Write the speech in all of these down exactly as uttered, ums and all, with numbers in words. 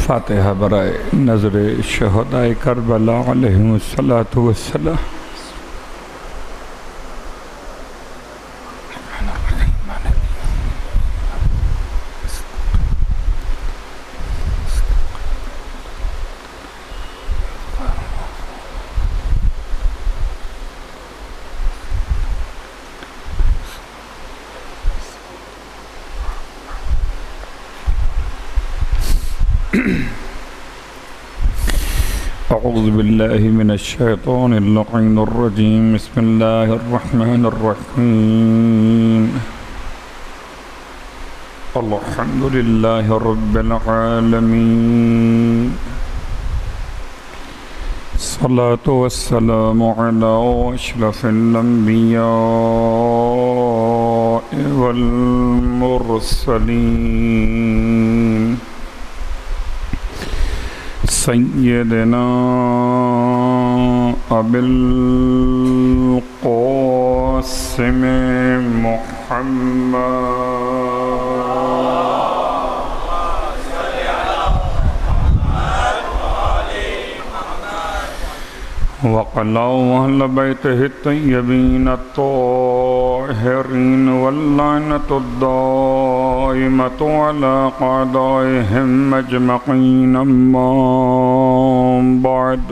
فاتحہ برائے نظر شہدائے کربلا علیہم الصلاۃ والسلام۔ اعوذ باللہ من الشیطان اللعین الرجیم، بسم اللہ الرحمن الرحیم۔ الحمد للہ رب العالمین، الصلاة والسلام علی اشرف الانبیاء والمرسلین، سیدنا ابی القاسم محمد وعلی اہل بیتہ الطیبین الطاہرین واللعنۃ الدائمۃ علی اعدائہم اجمعین، اما بعد،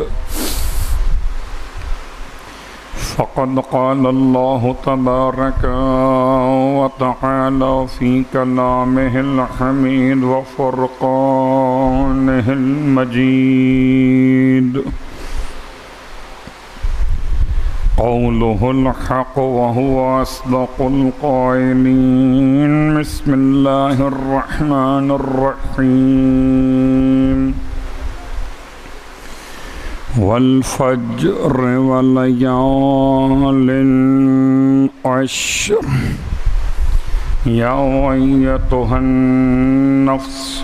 فقد قال اللہ تبارک وتعالی فی کلامہ الحمید وفرقانہ المجید، قولہ الحق وهو اصدق القائلین، بسم اللہ الرحمن الرحیم، والفجر وليال عشر، یا ایتها النفس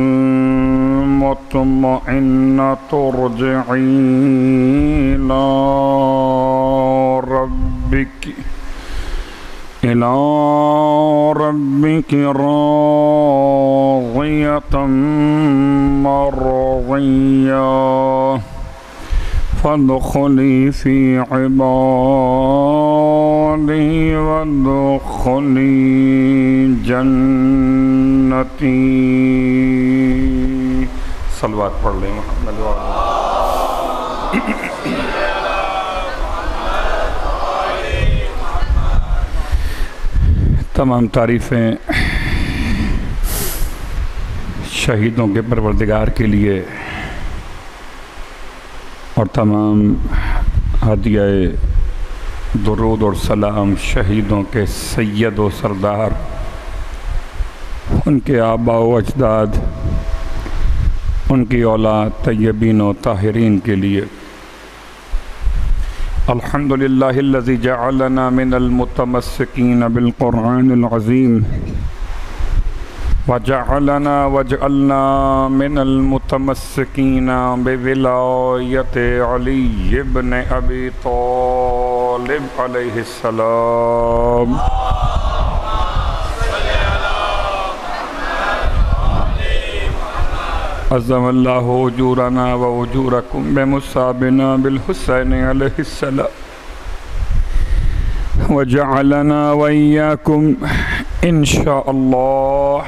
المطمئنة ارجعی إلی ربک إلی ربک راضیة مرضیة، فادخلی فی عبادی وادخلی جنتی۔ صلوات پڑھ لیں محمد وعلی۔ تمام تعریفیں شہیدوں کے پروردگار کے لیے، اور تمام ہدیہ درود اور سلام شہیدوں کے سید و سردار، ان کے آباء و اجداد، ان کی اولاد طیبین و طاہرین کے لیے۔ الحمدللہ الذی جعلنا من المتمسکین بالقرآن العظیم، وجعلنا وجعلنا من المتمسکین بولایت علی بن ابی طالب علیہ السلام۔ عظم اللہ اجورنا و اجورکم بمصابنا بالحسین علیہ السلام، وجعلنا وإياكم انشاءاللہ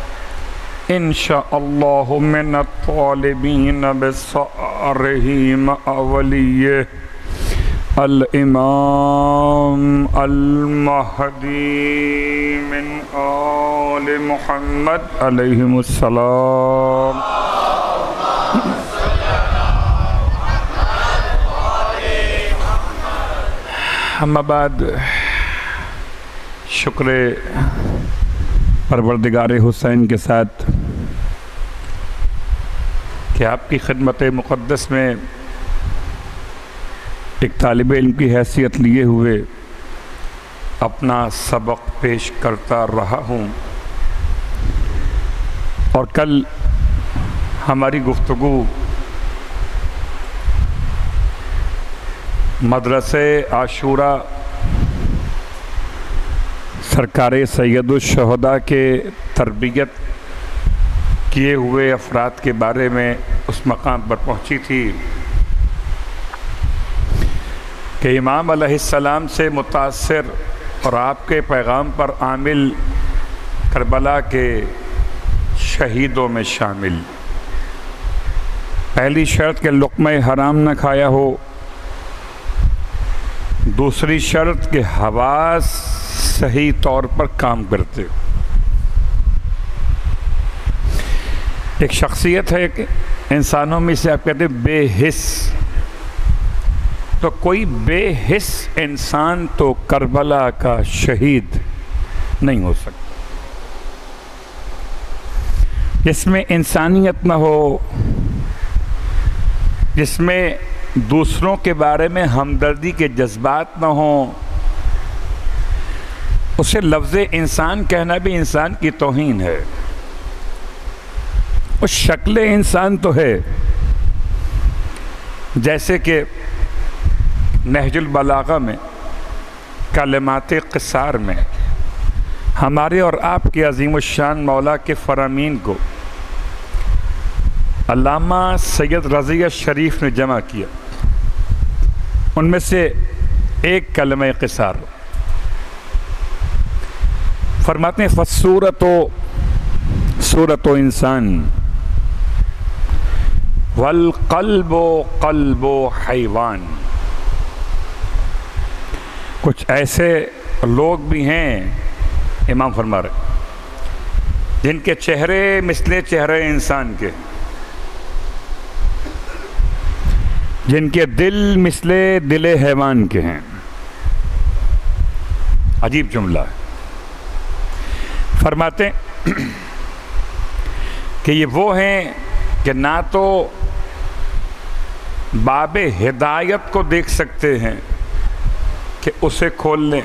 انشاءاللہ من الطالبین بصارہ مع ولیہ الامام المہدی من آل محمد علیہم السلام۔ اما بعد، شکر پروردگار حسین کے ساتھ کہ آپ کی خدمت مقدس میں ایک طالب علم کی حیثیت لیے ہوئے اپنا سبق پیش کرتا رہا ہوں، اور کل ہماری گفتگو مدرسہ عاشورہ سرکار سید الشہداء کے تربیت کیے ہوئے افراد کے بارے میں اس مقام پر پہنچی تھی کہ امام علیہ السلام سے متاثر اور آپ کے پیغام پر عامل کربلا کے شہیدوں میں شامل۔ پہلی شرط کہ لقمہ حرام نہ کھایا ہو، دوسری شرط کہ حواس صحیح طور پر کام کرتے ہو۔ ایک شخصیت ہے کہ انسانوں میں سے آپ کہتے ہیں بے حس، تو کوئی بے حس انسان تو کربلا کا شہید نہیں ہو سکتا، جس میں انسانیت نہ ہو، جس میں دوسروں کے بارے میں ہمدردی کے جذبات نہ ہوں، اسے لفظ انسان کہنا بھی انسان کی توہین ہے۔ اس شکل انسان تو ہے، جیسے کہ نہج البلاغہ میں کلمات قصار میں ہمارے اور آپ کے عظیم الشان مولا کے فرامین کو علامہ سید رضیہ شریف نے جمع کیا، ان میں سے ایک کلمہ قصار فرماتے ہیں فصورت و صورت و انسان والقلب و قلب و حیوان۔ کچھ ایسے لوگ بھی ہیں، امام فرما رہے، جن کے چہرے مثل چہرے انسان کے، جن کے دل مثل دل حیوان کے ہیں۔ عجیب جملہ ہے۔ فرماتے ہیں کہ یہ وہ ہیں کہ نہ تو باب ہدایت کو دیکھ سکتے ہیں کہ اسے کھول لیں،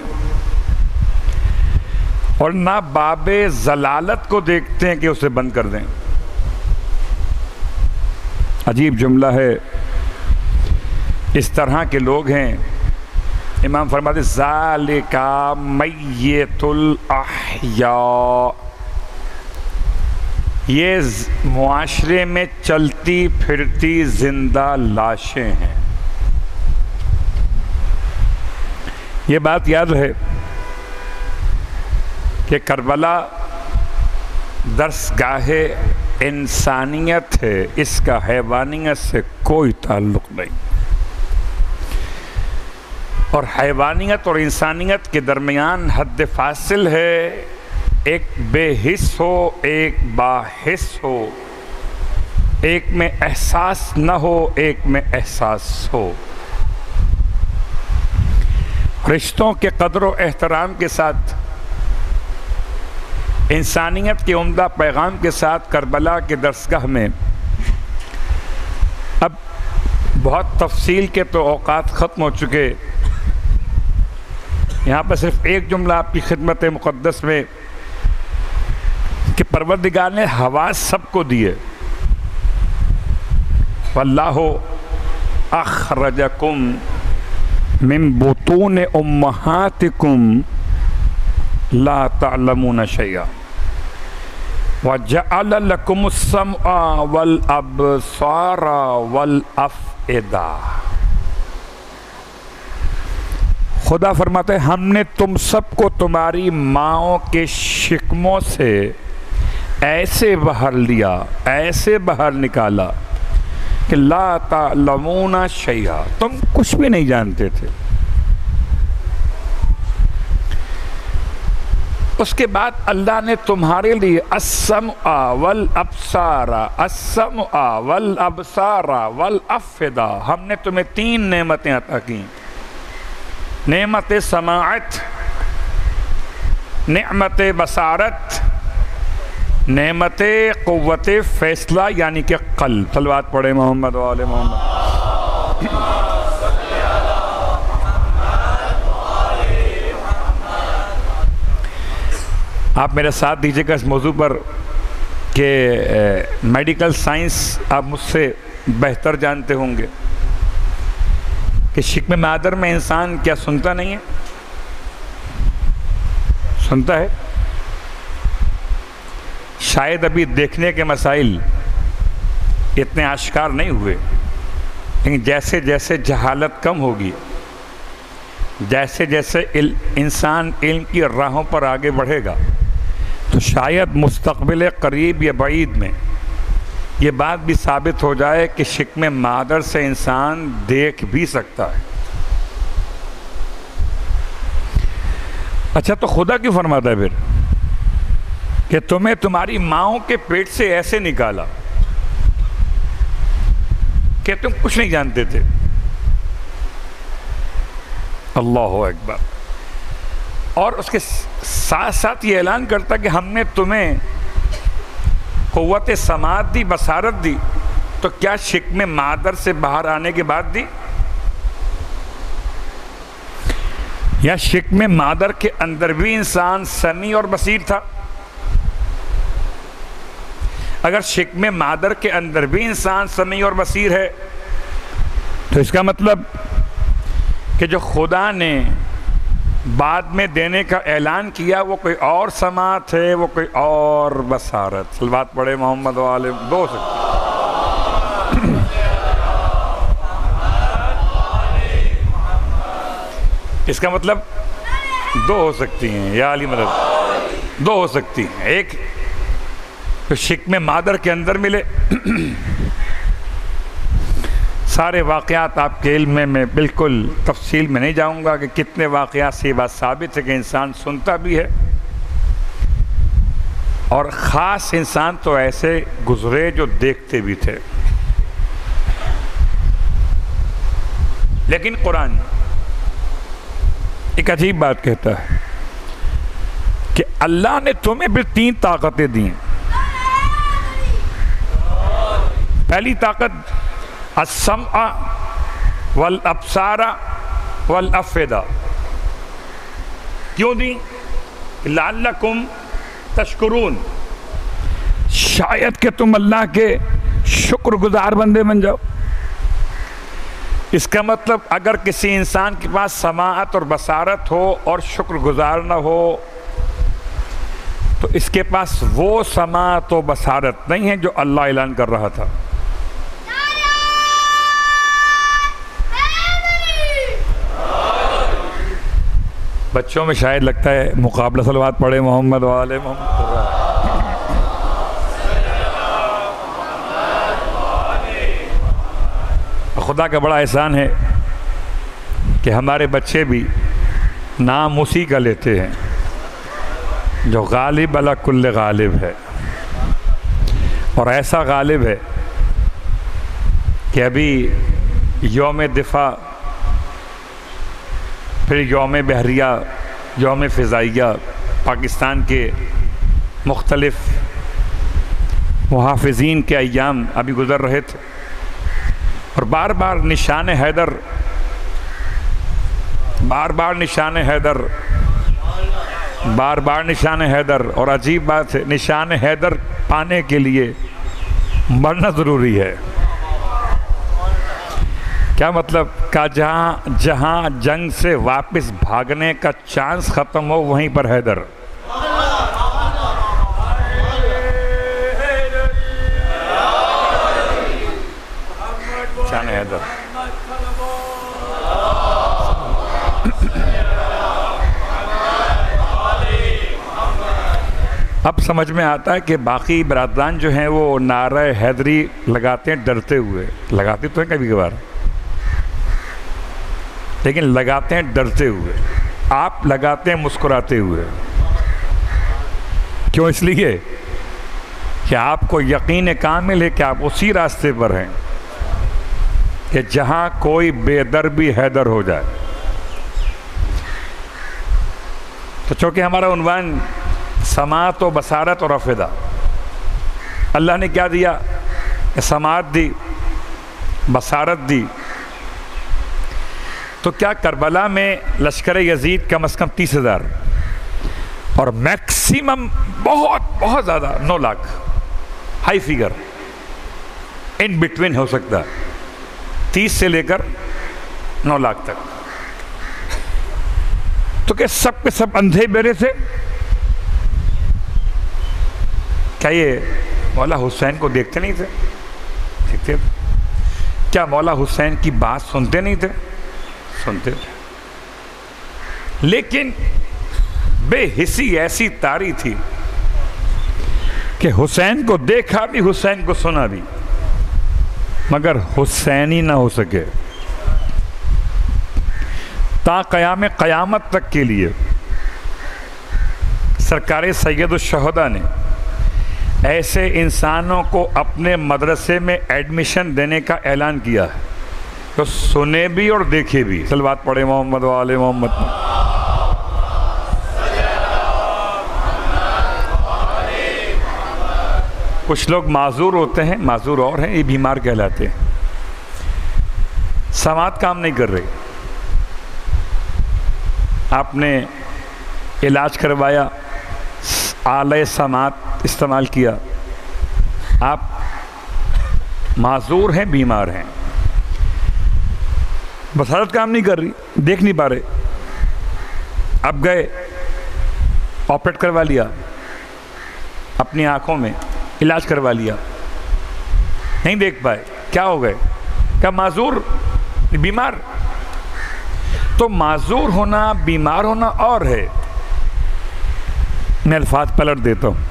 اور نہ باب ضلالت کو دیکھتے ہیں کہ اسے بند کر دیں۔ عجیب جملہ ہے۔ اس طرح کے لوگ ہیں، امام فرماتے ہیں ذالک میت الاحیاء، یہ معاشرے میں چلتی پھرتی زندہ لاشیں ہیں۔ یہ بات یاد ہے کہ کربلا درسگاہ انسانیت ہے، اس کا حیوانیت سے کوئی تعلق نہیں، اور حیوانیت اور انسانیت کے درمیان حد فاصل ہے، ایک بے حس ہو ایک باحس ہو، ایک میں احساس نہ ہو ایک میں احساس ہو۔ رشتوں کے قدر و احترام کے ساتھ، انسانیت کے عمدہ پیغام کے ساتھ کربلا کے درسگاہ میں اب بہت تفصیل کے تو اوقات ختم ہو چکے، یہاں پر صرف ایک جملہ آپ کی خدمت مقدس میں کہ پروردگار نے حواس سب کو دیے، واللہ اخرجکم من بطون امہاتکم لا تعلمون شیئا وجعل لکم السمع والابصار والافئدہ۔ خدا فرماتا ہے ہم نے تم سب کو تمہاری ماؤں کے شکموں سے ایسے باہر لیا، ایسے باہر نکالا کہ لا تعلمون شیئا، تم کچھ بھی نہیں جانتے تھے۔ اس کے بعد اللہ نے تمہارے لیے السمع والابصار السمع والابصار والافئدہ، ہم نے تمہیں تین نعمتیں عطا کی، نعمت سماعت، نعمت بصارت، نعمت قوت فیصلہ یعنی کہ قلب۔ صلوات پڑھے محمد و آل محمد۔ آپ میرا ساتھ دیجیے گا اس موضوع پر کہ میڈیکل سائنس آپ مجھ سے بہتر جانتے ہوں گے کہ شکم مادر میں انسان کیا سنتا نہیں ہے؟ سنتا ہے۔ شاید ابھی دیکھنے کے مسائل اتنے آشکار نہیں ہوئے، لیکن جیسے جیسے جہالت کم ہوگی، جیسے جیسے انسان علم کی راہوں پر آگے بڑھے گا، تو شاید مستقبل قریب یا بعید میں یہ بات بھی ثابت ہو جائے کہ شکم مادر سے انسان دیکھ بھی سکتا ہے۔ اچھا، تو خدا کیوں فرماتا ہے پھر کہ تمہیں تمہاری ماؤں کے پیٹ سے ایسے نکالا کہ تم کچھ نہیں جانتے تھے؟ اللہ اکبر۔ اور اس کے ساتھ ساتھ یہ اعلان کرتا کہ ہم نے تمہیں قوت سماعت دی، بصارت دی، تو کیا شکم مادر سے باہر آنے کے بعد دی، یا شکم مادر کے اندر بھی انسان سمیع اور بصیر تھا؟ اگر شکم مادر کے اندر بھی انسان سمیع اور بصیر ہے تو اس کا مطلب کہ جو خدا نے بعد میں دینے کا اعلان کیا وہ کوئی اور سماعت ہے، وہ کوئی اور بصارت۔ صلوات پڑھے محمد و آل دو سکتے اس کا مطلب دو ہو سکتی ہیں، یا علی مدد، دو ہو سکتی ہیں۔ ایک تو شکم مادر کے اندر ملے، سارے واقعات آپ کے علم میں میں بالکل تفصیل میں نہیں جاؤں گا کہ کتنے واقعات سے یہ بات ثابت ہے کہ انسان سنتا بھی ہے، اور خاص انسان تو ایسے گزرے جو دیکھتے بھی تھے۔ لیکن قرآن ایک عجیب بات کہتا ہے کہ اللہ نے تمہیں بھی تین طاقتیں دی ہیں۔ پہلی طاقت السمع والابصار والافئدہ، کیوں دی؟ لعلکم تشکرون، شاید کہ تم اللہ کے شکر گزار بندے بن جاؤ۔ اس کا مطلب اگر کسی انسان کے پاس سماعت اور بصارت ہو اور شکر گزار نہ ہو تو اس کے پاس وہ سماعت و بصارت نہیں ہے جو اللہ اعلان کر رہا تھا۔ بچوں میں شاید لگتا ہے مقابلہ صلوات پڑھے محمد و آل محمد۔ خدا کا بڑا احسان ہے کہ ہمارے بچے بھی نام اسی کا لیتے ہیں جو غالب علی کل غالب ہے، اور ایسا غالب ہے کہ ابھی یوم دفاع، پھر یوم بحریہ، یوم فضائیہ، پاکستان کے مختلف محافظین کے ایام ابھی گزر رہے تھے، اور بار بار نشان حیدر بار بار نشان حیدر بار بار نشان حیدر اور عجیب بات ہے، نشان حیدر پانے کے لیے مرنا ضروری ہے۔ کیا مطلب؟ کہ جہاں جہاں جنگ سے واپس بھاگنے کا چانس ختم ہو وہیں پر حیدر۔ نشان حیدر۔ اب سمجھ میں آتا ہے کہ باقی برادران جو ہیں وہ نعرہ حیدری لگاتے ہیں ڈرتے ہوئے، لگاتے تو ہیں کبھی کبھار، لیکن لگاتے ہیں ڈرتے ہوئے، آپ لگاتے ہیں مسکراتے ہوئے۔ کیوں؟ اس لیے کہ آپ کو یقین کامل ہے کہ آپ اسی راستے پر ہیں کہ جہاں کوئی بے در بھی حیدر ہو جائے۔ تو چونکہ ہمارا عنوان سماعت و بصارت اور افئدہ، اللہ نے کیا دیا؟ سماعت دی، بصارت دی۔ تو کیا کربلا میں لشکر یزید کم از کم تیس ہزار اور میکسیمم بہت بہت زیادہ نو lakh, high figure in between ہو سکتا ہے، تیس سے لے کر نو لاکھ تک، تو کہ سب کے سب اندھے بہرے تھے؟ کیا یہ مولا حسین کو دیکھتے نہیں تھے؟ دیکھتے تھے۔ کیا مولا حسین کی بات سنتے نہیں تھے؟ سنتے تھے، لیکن بے حسی ایسی طاری تھی کہ حسین کو دیکھا بھی، حسین کو سنا بھی، مگر حسین ہی نہ ہو سکے۔ تا قیام قیامت تک کے لیے سرکار سید الشہداء نے ایسے انسانوں کو اپنے مدرسے میں ایڈمیشن دینے کا اعلان کیا ہے تو سنے بھی اور دیکھے بھی۔ صلوات پڑھے محمد و آل محمد۔ کچھ لوگ معذور ہوتے ہیں، معذور اور ہیں، یہ بیمار کہلاتے ہیں، سماعت کام نہیں کر رہی، آپ نے علاج کروایا، آلہ سماعت استعمال کیا، آپ معذور ہیں، بیمار ہیں، بصارت کام نہیں کر رہی، دیکھ نہیں پا رہے، اب گئے آپریٹ کروا لیا، اپنی آنکھوں میں علاج کروا لیا، نہیں دیکھ پائے، کیا ہو گئے؟ کیا معذور، بیمار؟ تو معذور ہونا، بیمار ہونا اور ہے۔ میں الفاظ پلٹ دیتا ہوں۔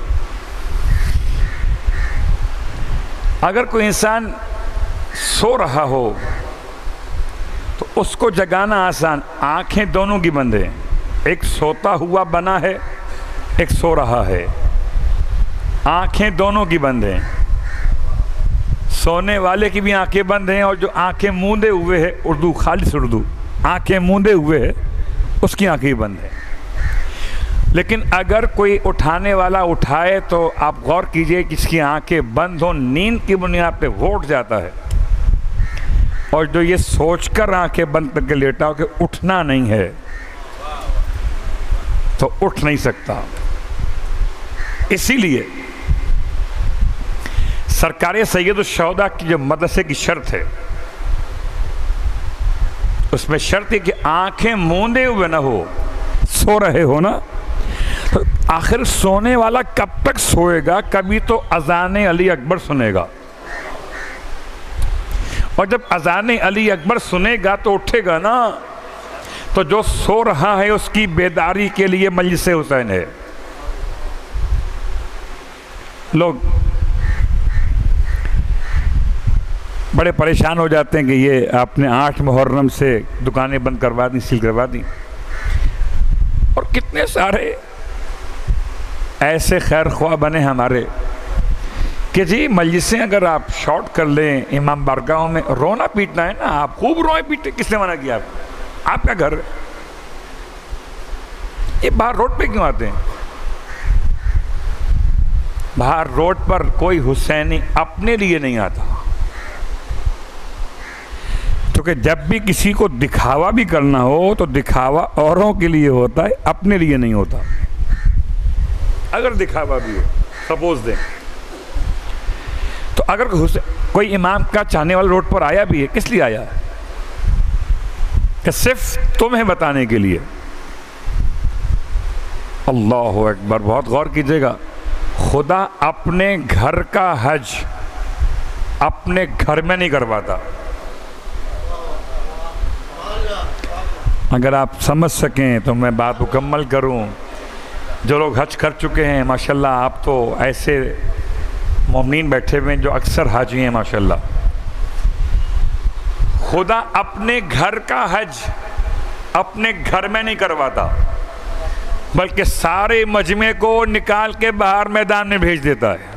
اگر کوئی انسان سو رہا ہو تو اس کو جگانا آسان، آنکھیں دونوں کی بند ہیں، ایک سوتا ہوا بنا ہے، ایک سو رہا ہے، آنکھیں دونوں کی بند ہیں، سونے والے کی بھی آنکھیں بند ہیں، اور جو آنکھیں موندے ہوئے ہے، اردو خالص اردو، آنکھیں موندے ہوئے ہے، اس کی آنکھیں بند ہیں۔ لیکن اگر کوئی اٹھانے والا اٹھائے تو آپ غور کیجئے کہ اس کی آنکھیں بند ہوں، نیند کی بنیاد پہ وہ اٹھ جاتا ہے، اور جو یہ سوچ کر آنکھیں بند کر کے لیٹا ہو کہ اٹھنا نہیں ہے تو اٹھ نہیں سکتا۔ اسی لیے سرکار سید الشہداء کی جو مدرسے کی شرط ہے، اس میں شرط ہے کہ آنکھیں موندے ہوئے نہ ہو، سو رہے ہو نا، تو آخر سونے والا کب تک سوئے گا؟ کبھی تو اذان علی اکبر سنے گا، اور جب اذان علی اکبر سنے گا تو اٹھے گا نا، تو جو سو رہا ہے اس کی بیداری کے لیے مجلس حسین ہے۔ لوگ بڑے پریشان ہو جاتے ہیں کہ یہ آپ نے آٹھ محرم سے دکانیں بند کروا دیں، سیل کروا دیں، اور کتنے سارے ایسے خیر خواہ بنے ہمارے کہ جی مجلسیں اگر آپ شارٹ کر لیں امام بارگاہوں میں، رونا پیٹنا ہے نا، آپ خوب روئیں پیٹیں، کس نے منع کیا آپ کو؟ آپ کا گھر ہے، یہ باہر روڈ پہ کیوں آتے ہیں؟ باہر روڈ پر کوئی حسینی اپنے لیے نہیں آتا، کیونکہ جب بھی کسی کو دکھاوا بھی کرنا ہو تو دکھاوا اوروں کے لیے ہوتا ہے، اپنے لیے نہیں ہوتا۔ اگر دکھاوا بھی ہو، سپوز دیں، تو اگر کوئی امام کا چاہنے والا روڈ پر آیا بھی ہے، کس لیے آیا ہے؟ کہ صرف تمہیں بتانے کے لیے۔ اللہ اکبر، بہت غور کیجئے گا، خدا اپنے گھر کا حج اپنے گھر میں نہیں کرواتا۔ اگر آپ سمجھ سکیں تو میں بات مکمل کروں۔ جو لوگ حج کر چکے ہیں ماشاءاللہ، آپ تو ایسے مومنین بیٹھے ہوئے ہیں جو اکثر حاجی ہیں ماشاءاللہ، خدا اپنے گھر کا حج اپنے گھر میں نہیں کرواتا، بلکہ سارے مجمع کو نکال کے باہر میدان میں بھیج دیتا ہے۔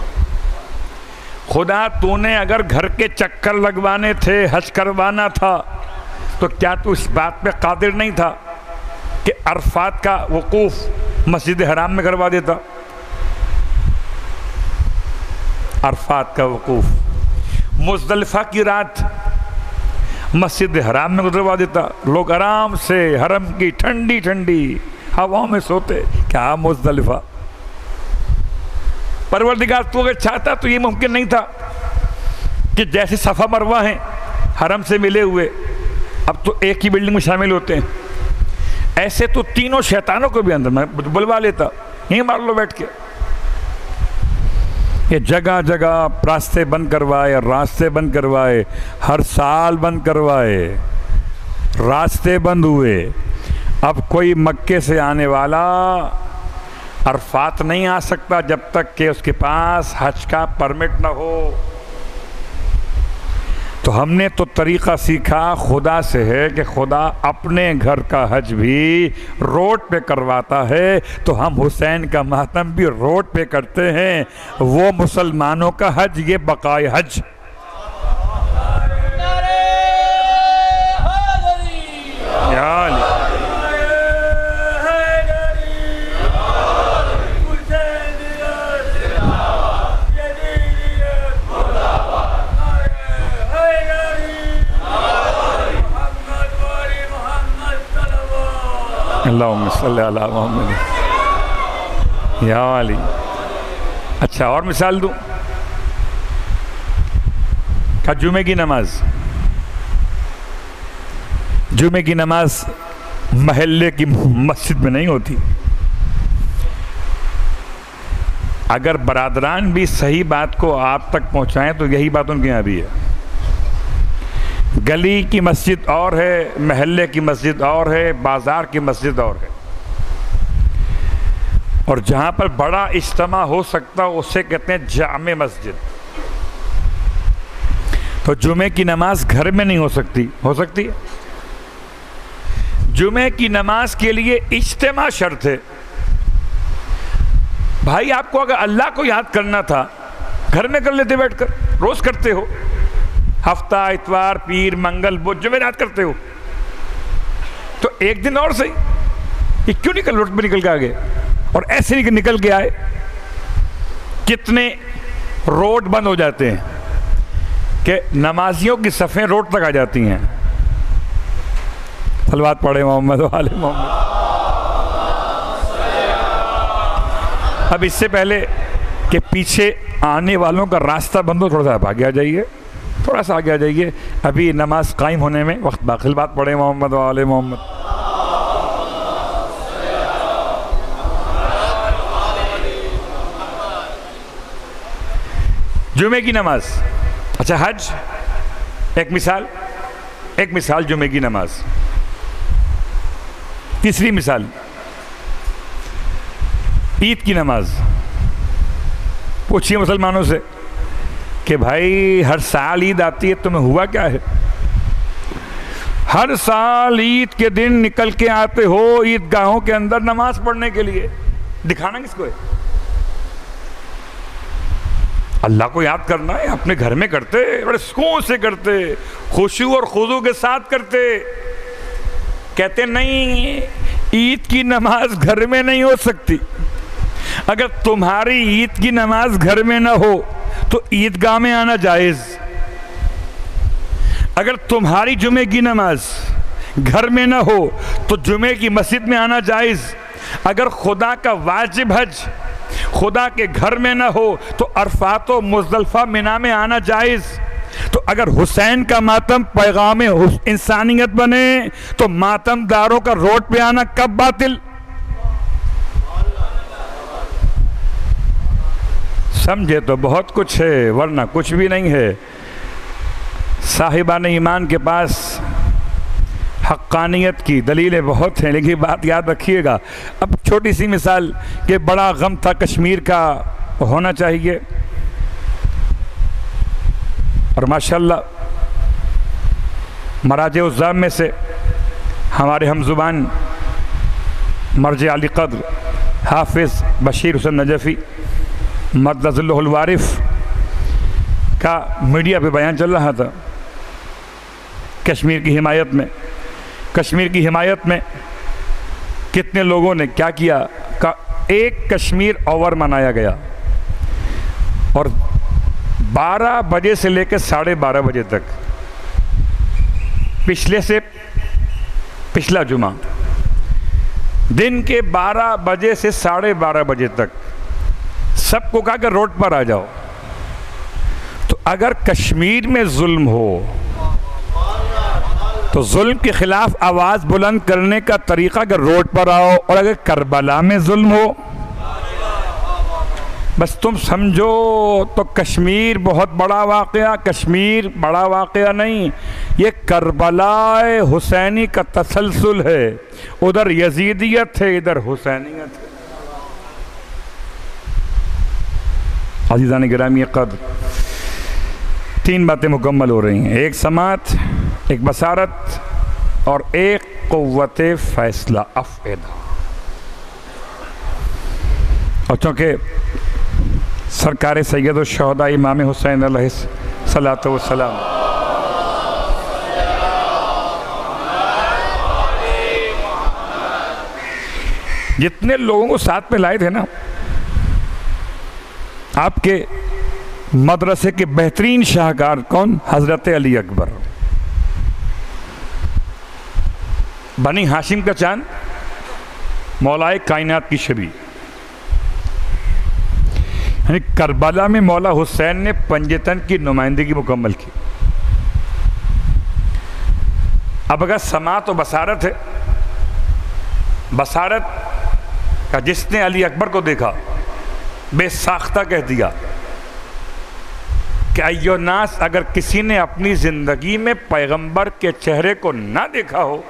خدا تو نے اگر گھر کے چکر لگوانے تھے، حج کروانا تھا، تو کیا تو اس بات پہ قادر نہیں تھا کہ عرفات کا وقوف مسجد حرام میں کروا دیتا؟ عرفات کا وقوف، مزدلفہ کی رات مسجد حرام میں گزروا دیتا، لوگ آرام سے حرم کی ٹھنڈی ٹھنڈی ہواؤں میں سوتے۔ کیا مزدلفہ! پروردگار تو اگر چاہتا تو یہ ممکن نہیں تھا کہ جیسے صفا مروہ ہیں حرم سے ملے ہوئے، اب تو ایک ہی بلڈنگ میں شامل ہوتے ہیں، ایسے تو تینوں شیطانوں کو بھی اندر میں بلوا لیتا، یہیں مار لو بیٹھ کے۔ یہ جگہ جگہ راستے بند کروائے راستے بند کروائے ہر سال بند کروائے، راستے بند ہوئے۔ اب کوئی مکے سے آنے والا عرفات نہیں آ سکتا جب تک کہ اس کے پاس حج کا پرمٹ نہ ہو۔ تو ہم نے تو طریقہ سیکھا خدا سے ہے کہ خدا اپنے گھر کا حج بھی روڈ پہ کرواتا ہے، تو ہم حسین کا ماتم بھی روڈ پہ کرتے ہیں۔ وہ مسلمانوں کا حج، یہ بقائے حج۔ یا علی اللہم صلی علی محمد یا علی۔ اچھا اور مثال دوں کہ جمعے کی نماز جمعے کی نماز محلے کی مسجد میں نہیں ہوتی۔ اگر برادران بھی صحیح بات کو آپ تک پہنچائیں تو یہی بات ان کے یہاں بھی ہے۔ گلی کی مسجد اور ہے، محلے کی مسجد اور ہے، بازار کی مسجد اور ہے، اور جہاں پر بڑا اجتماع ہو سکتا اسے کہتے ہیں جامع مسجد۔ تو جمعے کی نماز گھر میں نہیں ہو سکتی، ہو سکتی ہے؟ جمعے کی نماز کے لیے اجتماع شرط ہے۔ بھائی آپ کو اگر اللہ کو یاد کرنا تھا گھر میں کر لیتے، بیٹھ کر روز کرتے ہو، ہفتہ اتوار پیر منگل بدھ جمعہ یاد کرتے ہو، تو ایک دن اور صحیح، یہ کیوں نکل روڈ پہ نکل کے آگے اور ایسے نکل کے آئے؟ کتنے روڈ بند ہو جاتے ہیں کہ نمازیوں کی صفیں روڈ تک آ جاتی ہیں۔ صلوات پڑھے محمد و آل محمد۔ اب اس سے پہلے کہ پیچھے آنے والوں کا راستہ بند ہو، تھوڑا سا آگے آ جائیے، تھوڑا سا آگے آ جائیے، ابھی نماز قائم ہونے میں وقت باقی۔ بات پڑھے محمد و آل محمد۔ جمعے کی نماز، اچھا حج ایک مثال، ایک مثال جمعے کی نماز۔ تیسری مثال عید کی نماز۔ پوچھئے مسلمانوں سے کہ بھائی ہر سال عید آتی ہے، تمہیں ہوا کیا ہے؟ ہر سال عید کے دن نکل کے آتے ہو عید گاہوں کے اندر نماز پڑھنے کے لیے، دکھانا کس کو ہے؟ اللہ کو یاد کرنا ہے، اپنے گھر میں کرتے، بڑے سکون سے کرتے، خشوع اور خضوع کے ساتھ کرتے۔ کہتے نہیں عید کی نماز گھر میں نہیں ہو سکتی۔ اگر تمہاری عید کی نماز گھر میں نہ ہو تو عیدگاہ میں آنا جائز۔ اگر تمہاری جمعے کی نماز گھر میں نہ ہو تو جمعے کی مسجد میں آنا جائز۔ اگر خدا کا واجب حج خدا کے گھر میں نہ ہو تو عرفات و مزدلفہ منا میں آنا جائز۔ تو اگر حسین کا ماتم پیغام انسانیت بنے تو ماتم داروں کا روڈ پہ آنا کب باطل؟ سمجھے تو بہت کچھ ہے، ورنہ کچھ بھی نہیں ہے۔ صاحبان ایمان کے پاس حقانیت کی دلیلیں بہت ہیں، لیکن بات یاد رکھیے گا۔ اب چھوٹی سی مثال کہ بڑا غم تھا کشمیر کا، ہونا چاہیے، اور ماشاءاللہ مراجع الزام میں سے ہمارے ہم زبان مرجع علی قدر حافظ بشیر حسین نجفی مدد اللہ الوارف کا میڈیا پہ بیان چل رہا تھا کشمیر کی حمایت میں۔ کشمیر کی حمایت میں کتنے لوگوں نے کیا کیا کہ ایک کشمیر اوور منایا گیا، اور بارہ بجے سے لے کے ساڑھے بارہ بجے تک، پچھلے سے پچھلا جمعہ دن کے بارہ بجے سے ساڑھے بارہ بجے تک سب کو کہا کہ روڈ پر آ جاؤ۔ تو اگر کشمیر میں ظلم ہو تو ظلم کے خلاف آواز بلند کرنے کا طریقہ کہ روڈ پر آؤ، اور اگر کربلا میں ظلم ہو بس تم سمجھو تو کشمیر بہت بڑا واقعہ، کشمیر بڑا واقعہ نہیں، یہ کربلا حسینی کا تسلسل ہے، ادھر یزیدیت ہے ادھر حسینیت ہے۔ عزیزان گرامی قدر، تین باتیں مکمل ہو رہی ہیں، ایک سماعت، ایک بصارت اور ایک قوت فیصلہ افعدہ۔ اور چونکہ سرکار سید الشہداء امام حسین علیہ الصلوۃ والسلام جتنے لوگوں کو ساتھ میں لائے تھے نا، آپ کے مدرسے کے بہترین شاہکار کون؟ حضرت علی اکبر، بنی ہاشم کا چاند، مولائے کائنات کی شبیہ۔ یعنی کربلا میں مولا حسین نے پنجتن کی نمائندگی مکمل کی۔ اب اگر سماعت و بصارت ہے، بصارت کا جس نے علی اکبر کو دیکھا بے ساختہ کہہ دیا کہ ایو ناس، اگر کسی نے اپنی زندگی میں پیغمبر کے چہرے کو نہ دیکھا ہو،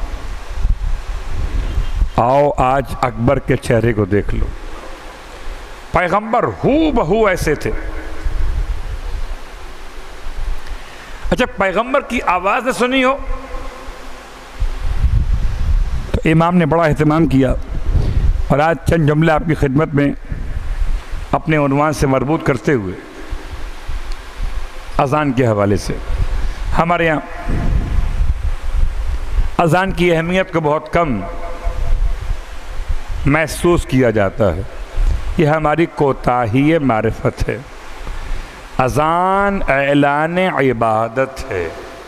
آؤ آج اکبر کے چہرے کو دیکھ لو۔ پیغمبر ہو بہو ایسے تھے۔ اچھا، پیغمبر کی آواز نہ سنی ہو تو امام نے بڑا اہتمام کیا، اور آج چند جملے آپ کی خدمت میں اپنے عنوان سے مربوط کرتے ہوئے اذان کے حوالے سے۔ ہمارے یہاں اذان کی اہمیت کو بہت کم محسوس کیا جاتا ہے، یہ ہماری کوتاہی معرفت ہے۔ اذان اعلان عبادت ہے۔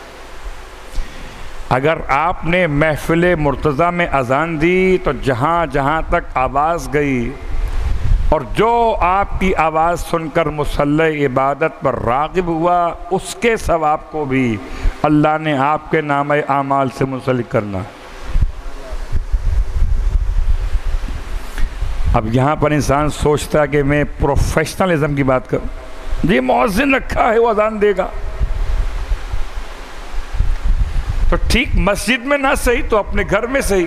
اگر آپ نے محفل مرتضیٰ میں اذان دی تو جہاں جہاں تک آواز گئی اور جو آپ کی آواز سن کر مصلی عبادت پر راغب ہوا، اس کے ثواب کو بھی اللہ نے آپ کے نامہ اعمال سے منسلک کرنا۔ اب یہاں پر انسان سوچتا ہے کہ میں پروفیشنلزم کی بات کروں، جی مؤذن رکھا ہے وہ اذان دے گا، تو ٹھیک مسجد میں نہ صحیح تو اپنے گھر میں صحیح،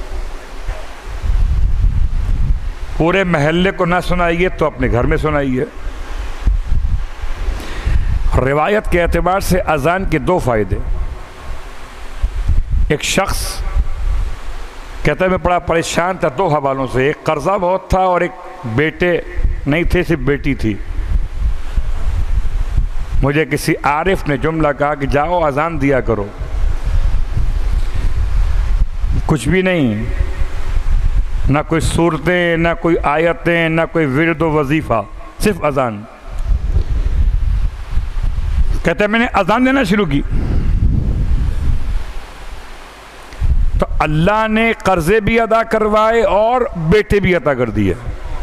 پورے محلے کو نہ سنائیے تو اپنے گھر میں سنائیے۔ روایت کے اعتبار سے اذان کے دو فائدے۔ ایک شخص کہتا ہے میں بڑا پریشان تھا دو حوالوں سے، ایک قرضہ بہت تھا اور ایک بیٹے نہیں تھے، صرف بیٹی تھی۔ مجھے کسی عارف نے جملہ کہا کہ جاؤ اذان دیا کرو، کچھ بھی نہیں، نہ کوئی صورتیں، نہ کوئی آیتیں، نہ کوئی ورد و وظیفہ، صرف اذان۔ کہتا ہے میں نے اذان دینا شروع کی تو اللہ نے قرضے بھی ادا کروائے اور بیٹے بھی عطا کر دیے۔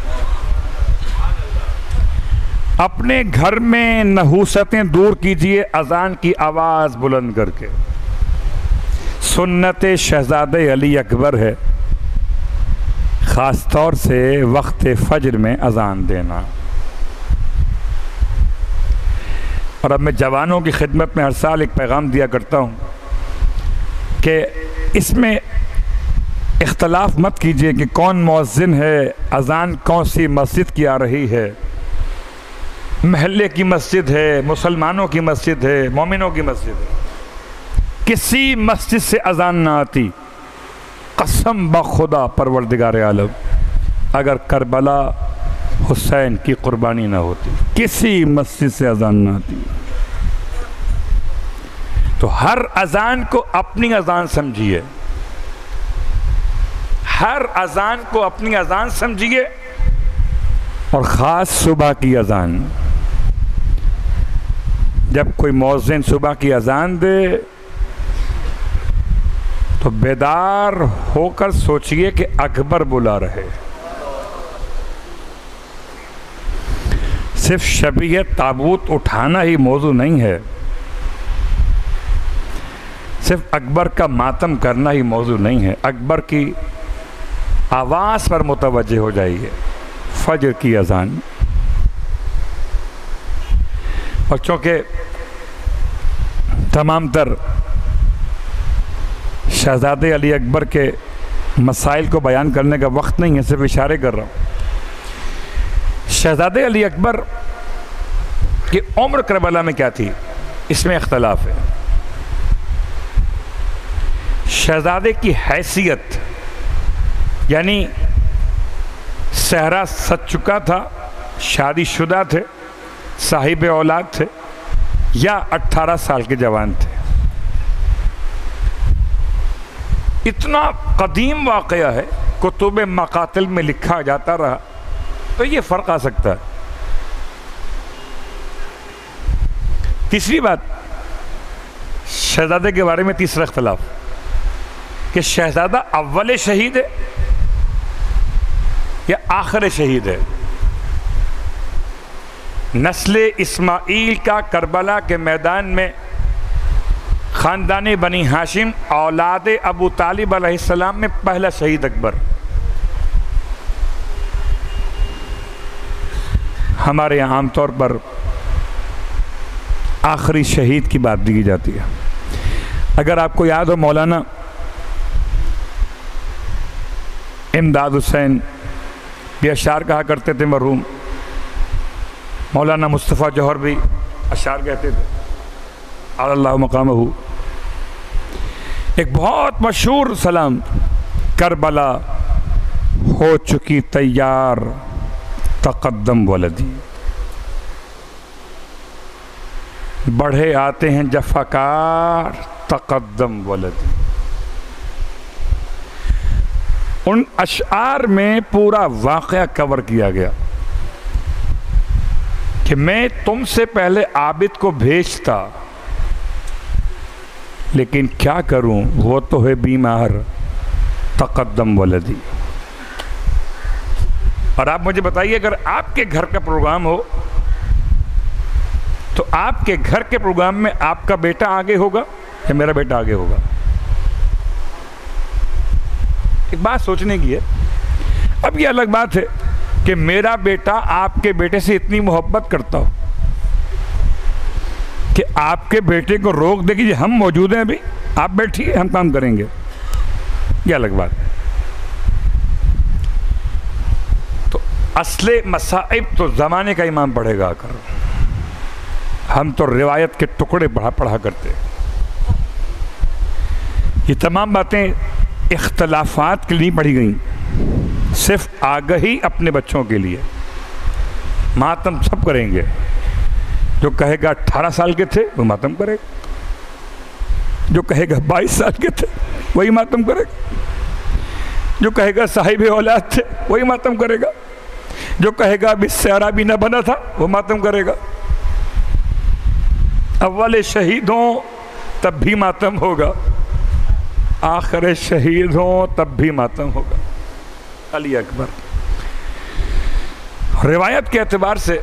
اپنے گھر میں نحوستیں دور کیجئے اذان کی آواز بلند کر کے۔ سنت شہزادے علی اکبر ہے خاص طور سے وقت فجر میں اذان دینا۔ اور اب میں جوانوں کی خدمت میں ہر سال ایک پیغام دیا کرتا ہوں کہ اس میں اختلاف مت کیجئے کہ کون مؤذن ہے، اذان کون سی مسجد کی آ رہی ہے، محلے کی مسجد ہے، مسلمانوں کی مسجد ہے، مومنوں کی مسجد ہے۔ کسی مسجد سے اذان نہ آتی، قسم بخدا پروردگار عالم، اگر کربلا حسین کی قربانی نہ ہوتی، کسی مسجد سے اذان نہ آتی۔ تو ہر اذان کو اپنی اذان سمجھیے، ہر اذان کو اپنی اذان سمجھیے، اور خاص صبح کی اذان۔ جب کوئی مؤذن صبح کی اذان دے تو بیدار ہو کر سوچئے کہ اکبر بلا رہے۔ صرف شبیہ تابوت اٹھانا ہی موضوع نہیں ہے، صرف اکبر کا ماتم کرنا ہی موضوع نہیں ہے، اکبر کی آواز پر متوجہ ہو جائیے۔ فجر کی اذان، اور چونکہ تمام تر شہزادے علی اکبر کے مسائل کو بیان کرنے کا وقت نہیں ہے، صرف اشارے کر رہا ہوں۔ شہزادے علی اکبر کی عمر کربلا میں کیا تھی، اس میں اختلاف ہے۔ شہزادے کی حیثیت یعنی صحرا سج چکا تھا، شادی شدہ تھے، صاحب اولاد تھے، یا اٹھارہ سال کے جوان تھے۔ اتنا قدیم واقعہ ہے، کتب مقاتل میں لکھا جاتا رہا، تو یہ فرق آ سکتا ہے۔ تیسری بات، شہزادے کے بارے میں تیسرا اختلاف کہ شہزادہ اول شہید ہے یا آخر شہید ہے۔ نسل اسماعیل کا کربلا کے میدان میں خاندان بنی ہاشم اولاد ابو طالب علیہ السلام میں پہلا شہید اکبر۔ ہمارے یہاں عام طور پر آخری شہید کی بات دی جاتی ہے۔ اگر آپ کو یاد ہو، مولانا امداد حسین یہ اشعار کہا کرتے تھے، مرحوم مولانا مصطفیٰ جوہر بھی اشعار کہتے تھے، اعلی اللہ مقامہ۔ ایک بہت مشہور سلام، کربلا ہو چکی تیار تقدم ولدی، بڑھے آتے ہیں جفاکار تقدم ولدی۔ ان اشعار میں پورا واقعہ کور کیا گیا کہ میں تم سے پہلے عابد کو بھیجتا، لیکن کیا کروں، وہ تو ہے بیمار تقدم ولدی۔ اور آپ مجھے بتائیے، اگر آپ کے گھر کا پروگرام ہو تو آپ کے گھر کے پروگرام میں آپ کا بیٹا آگے ہوگا یا میرا بیٹا آگے ہوگا؟ ایک بات سوچنے کی ہے۔ اب یہ الگ بات ہے کہ میرا بیٹا آپ کے بیٹے سے اتنی محبت کرتا ہو کہ آپ کے بیٹے کو روک دے کہ ہم موجود ہیں، ابھی آپ بیٹھیے، ہم کام کریں گے، یہ الگ بات ہے۔ تو اصل مصائب تو زمانے کا امام پڑھے گا کر، ہم تو روایت کے ٹکڑے پڑھا پڑھا کرتے۔ یہ تمام باتیں اختلافات کے لیے پڑھی گئیں، صرف آگہی اپنے بچوں کے لیے۔ ماتم سب کریں گے، جو کہے گا اٹھارہ سال کے تھے وہ ماتم کرے گا، جو کہے گا بائیس سال کے تھے وہی ماتم کرے گا، جو کہے گا صاحب اولاد تھے وہی ماتم کرے گا، جو کہے گا ابھی سیارہ بھی نہ بنا تھا وہ ماتم کرے گا۔ اول شہید ہوں تب بھی ماتم ہوگا، آخر شہید ہوں تب بھی ماتم ہوگا۔ علی اکبر روایت کے اعتبار سے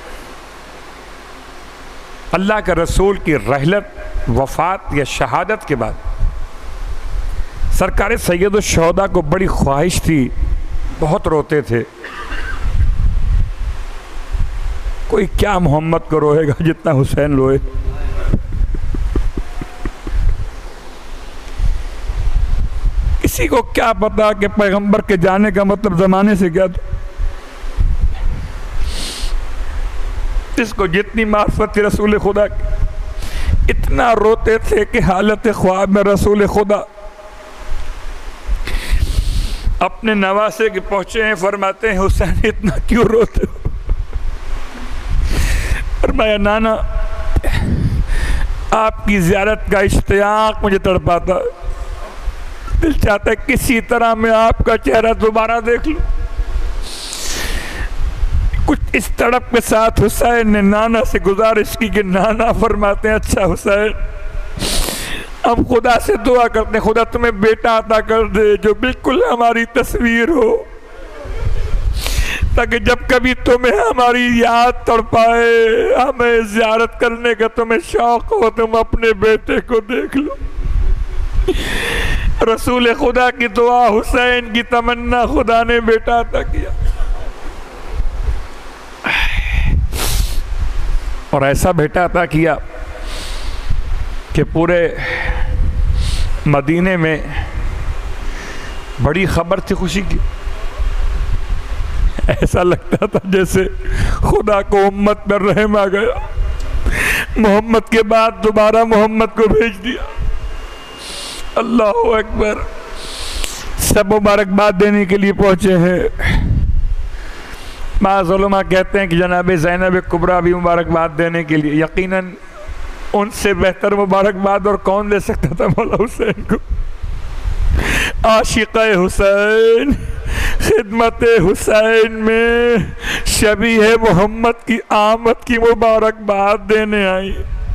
اللہ کے رسول کی رحلت، وفات یا شہادت کے بعد سرکار سید الشہداء کو بڑی خواہش تھی، بہت روتے تھے۔ کوئی کیا محمد کو روئے گا جتنا حسین روئے۔ کسی کو کیا پتا کہ پیغمبر کے جانے کا مطلب زمانے سے کیا تھا۔ اس کو جتنی معرفت تھی رسول خدا کی، اتنا روتے تھے کہ حالت خواب میں رسول خدا اپنے نواسے کے پہنچے ہیں، فرماتے ہیں حسین اتنا کیوں روتے ہو؟ فرمایا نانا آپ کی زیارت کا اشتیاق مجھے تڑپاتا ہے، دل چاہتا ہے کسی طرح میں آپ کا چہرہ دوبارہ دیکھ لوں۔ کچھ اس تڑپ کے ساتھ حسین نے نانا سے گزارش کی کہ نانا، فرماتے ہیں اچھا حسین، ہم خدا سے دعا کرتے ہیں خدا تمہیں بیٹا عطا کر دے جو بالکل ہماری تصویر ہو، تاکہ جب کبھی تمہیں ہماری یاد تڑپائے، ہمیں زیارت کرنے کا تمہیں شوق ہو، تم اپنے بیٹے کو دیکھ لو۔ رسول خدا کی دعا، حسین کی تمنا، خدا نے بیٹا عطا کیا۔ اور ایسا بیٹا عطا کیا کہ پورے مدینے میں بڑی خبر تھی خوشی کی. ایسا لگتا تھا جیسے خدا کو امت پر رحم آ گیا, محمد کے بعد دوبارہ محمد کو بھیج دیا. اللہ اکبر. سب مبارکباد دینے کے لیے پہنچے ہیں. بعض علماء کہتے ہیں کہ جناب زینب کبریٰ بھی مبارکباد دینے کے لیے. یقیناً ان سے بہتر مبارکباد اور کون دے سکتا تھا مولا حسین کو. عاشق حسین خدمت حسین میں شبیہ محمد کی آمد کی مبارکباد دینے آئی.